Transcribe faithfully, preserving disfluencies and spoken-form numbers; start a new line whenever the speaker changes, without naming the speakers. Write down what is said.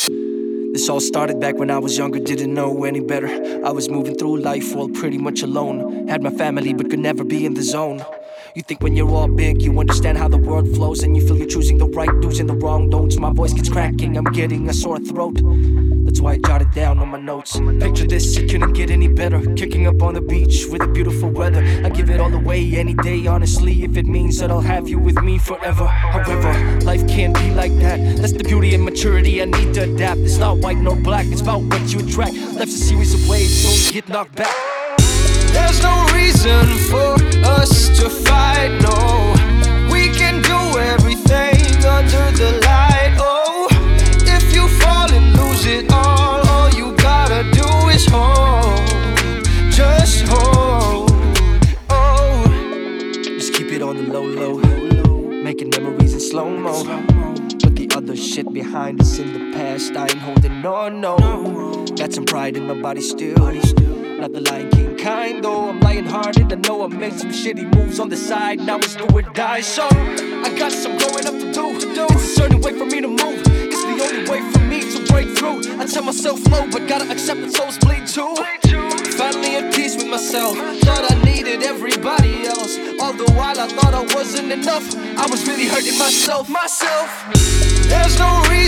This all started back when I was younger, didn't know any better. I was moving through life all pretty much alone. Had my family but could never be in the zone. You think when you're all big, you understand how the world flows, and you feel you're choosing the right do's and the wrong don'ts. My voice gets cracking, I'm getting a sore throat. That's why I jotted down on my notes. Picture this, it couldn't get any better. Kicking up on the beach with the beautiful weather. I give it all away any day, honestly, if it means that I'll have you with me forever. However, life can't be like that. That's the beauty and maturity, I need to adapt. It's not white nor black, it's about what you attract. Life's a series of waves, so you get knocked back.
There's no reason for us to fight, no. We can do everything under the light, oh. If you fall and lose it all, all you gotta do is hold. Just hold, oh.
Just keep it on the low, low, making memories in slow-mo. Put the other shit behind us in the past, I ain't holding on, no. Got some pride in my body still. Not the Lion King kind, though I'm lion-hearted. I know I made some shitty moves on the side. Now it's do or die, so I got some growing up to do. It's a certain way for me to move. It's the only way for me to break through. I tell myself no, but gotta accept that souls bleed too. Finally at peace with myself. Thought I needed everybody else. All the while I thought I wasn't enough. I was really hurting myself, myself.
There's no reason